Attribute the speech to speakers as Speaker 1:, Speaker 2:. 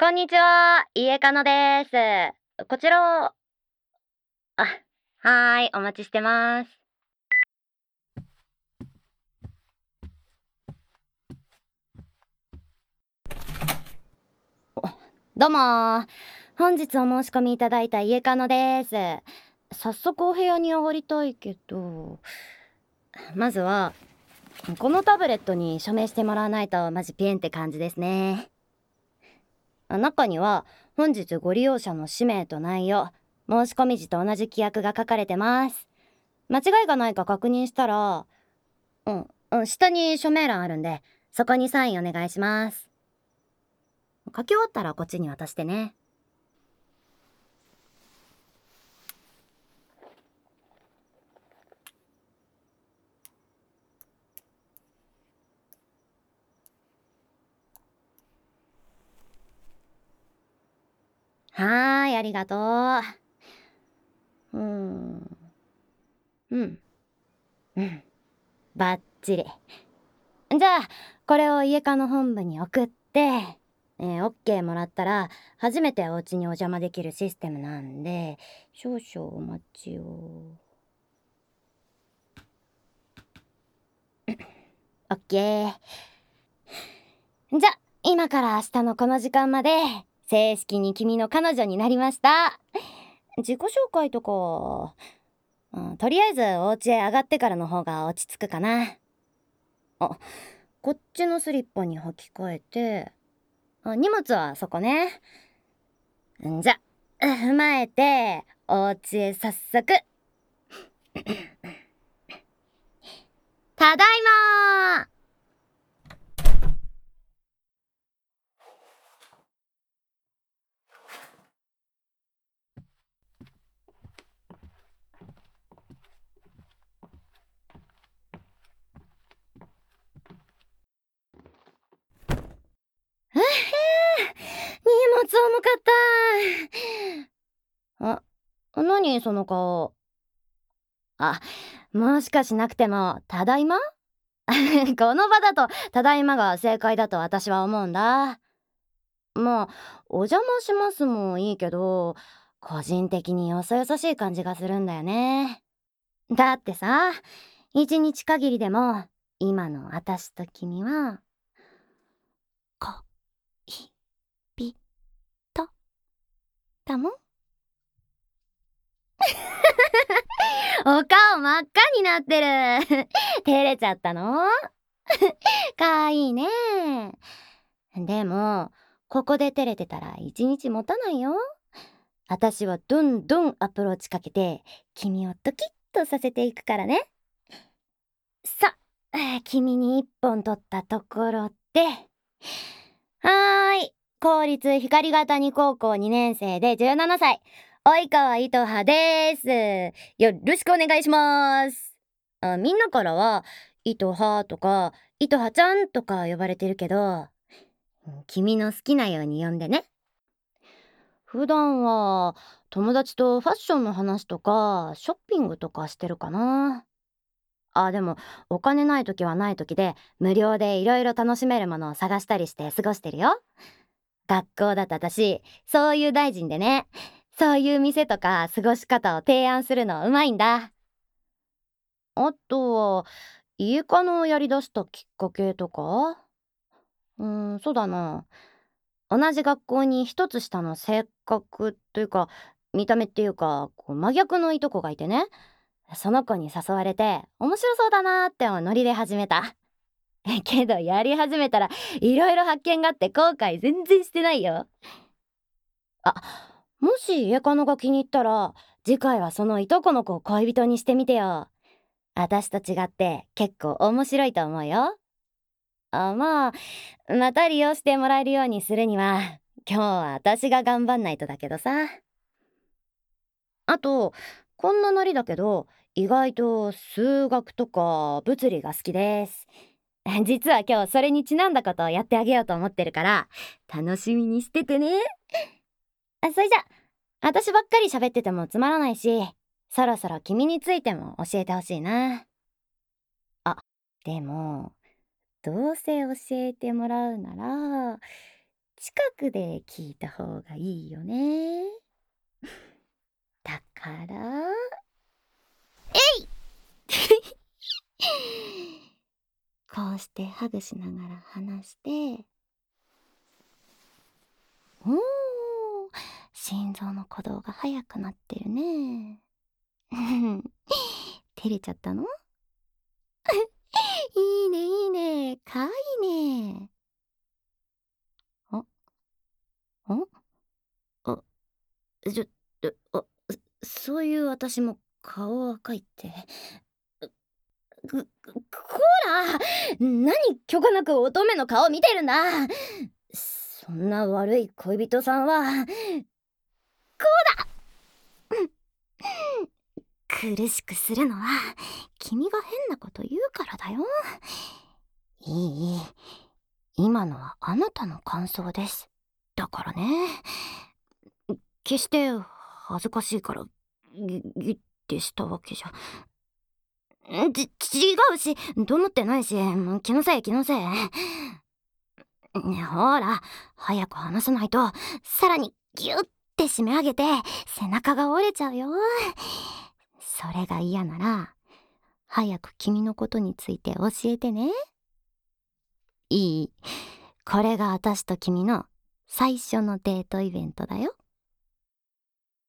Speaker 1: こんにちは、家かのです。こちらを、あ、はーい、お待ちしてます。どうもー。本日お申し込みいただいた家かのです。早速お部屋に上がりたいけど、まずは、このタブレットに署名してもらわないとマジピンって感じですね。中には、本日ご利用者の氏名と内容、申し込み時と同じ規約が書かれてます。間違いがないか確認したら、下に署名欄あるんで、そこにサインお願いします。書き終わったらこっちに渡してね。はーい、ありがとう。うん。バッチリ。じゃあ、これを家課の本部に送って、OK もらったら、初めてお家にお邪魔できるシステムなんで、少々お待ちを。OK。じゃ、今から明日のこの時間まで、正式に君の彼女になりました。自己紹介とか、とりあえずお家へ上がってからの方が落ち着くかな。あ、こっちのスリッパに履き替えて、荷物はそこね。じゃ、踏まえて、お家へ早速。ただいまー。荷物重かった。何その顔。もしかしなくても、ただいまこの場だと、ただいまが正解だと私は思うんだ。まあ、お邪魔しますもいいけど、個人的によそよそしい感じがするんだよね。だってさ、一日限りでも、今の私と君は、恋人だもん。お顔真っ赤になってる。照れちゃったの？かわいいね。でも、ここで照れてたら一日持たないよ。私はどんどんアプローチかけて、君をドキッとさせていくからね。さ、君に一本取ったところで、公立光ヶ谷高校2年生で17歳、及川糸葉です。よろしくお願いします。みんなからは、糸葉とか、糸葉ちゃんとか呼ばれてるけど、君の好きなように呼んでね。普段は、友達とファッションの話とか、ショッピングとかしてるかな。でも、お金ない時はない時で、無料でいろいろ楽しめるものを探したりして過ごしてるよ。学校だと私、そういう大臣でね、そういう店とか過ごし方を提案するのうまいんだ。あとは、家カノをやりだしたきっかけとか。そうだな。同じ学校に一つ下の性格というか、見た目っていうか、真逆のいとこがいてね、その子に誘われて、面白そうだなーってノリで始めた。けど、やり始めたら、いろいろ発見があって後悔全然してないよ。あ、もし家カノが気に入ったら、次回はそのいとこの子を恋人にしてみてよ。私と違って結構面白いと思うよ。まあ、また利用してもらえるようにするには、今日は私が頑張んないとだけどさ。あと、こんなノリだけど、意外と数学とか物理が好きです。実は今日それにちなんだことをやってあげようと思ってるから、楽しみにしててね。それじゃ、私ばっかり喋っててもつまらないし、そろそろ君についても教えてほしいな。でも、どうせ教えてもらうなら、 近くで聞いた方がいいよね。だからこうしてハグしながら話して、おー、心臓の鼓動が速くなってるね。照れちゃったの？いいねいいね、かわいいね。あ、あ、あ、ちょ、あ、そういう私も顔赤いって。こら、何許可なく乙女の顔見てるんだ。そんな悪い恋人さんは苦しくするのは君が変なこと言うからだよ。いい、今のはあなたの感想です。だからね、決して恥ずかしいからギッてしたわけじゃ違うし、と思ってないし、もう気のせい気のせい。ね、ほら早く話さないとさらにギュッて締め上げて背中が折れちゃうよ。それが嫌なら早く君のことについて教えてね。いい、これが私と君の最初のデートイベントだよ。